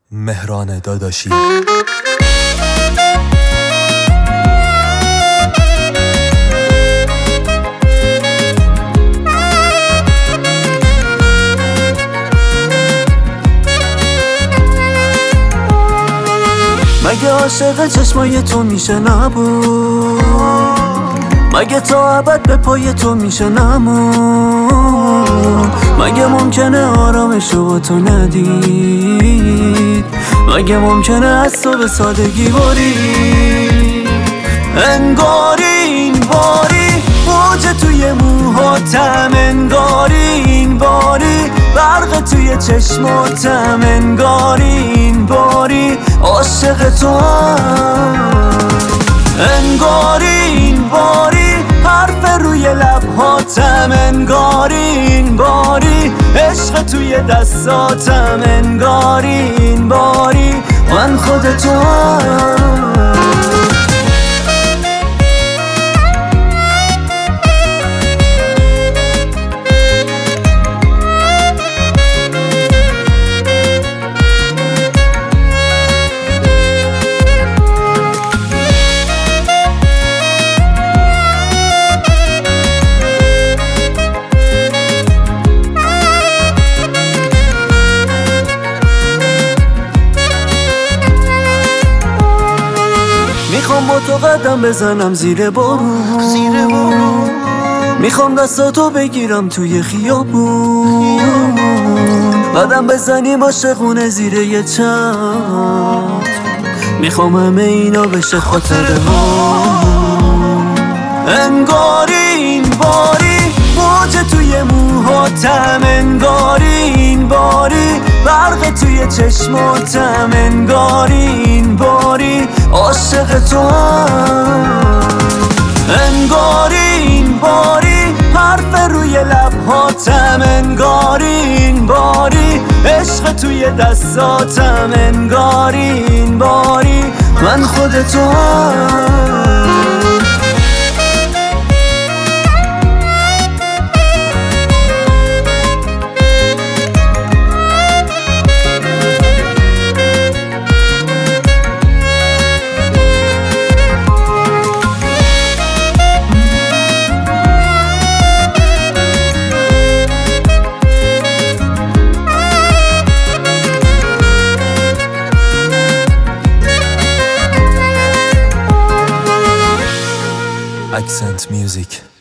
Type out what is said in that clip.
مهران داداشی. مگه عاشق چشمای تو میشه نبود؟ مگه تا ابد به پای تو میشه نمون؟ مگه ممکنه آرامشو با تو ندید؟ مگه ممکنه از تو به سادگی برید؟ انگاری این باری موج توی موهاتم، انگاری این باری برق توی چشماتم، انگاری این باری عاشق تو هم، انگاری این باری حرف روی لبهاتم، انگاری این باری عشق توی دستاتم، انگاری این باری من خود تو هم. میخوام با تو قدم بزنم زیر بارون، میخوام دستاتو بگیرم توی خیابون، قدم بزنیم عاشقونه زیر یه چتر، میخوام همه اینا بشه خاطره ها. انگاری این باری موج توی موهاتم، انگاری این باری برق توی چشماتم، انگاری این باری عاشق تو هم، انگاری این باری حرف روی لبهاتم، انگاری این باری عشق توی دستاتم، انگاری این باری من خود تو هم. Accent Music.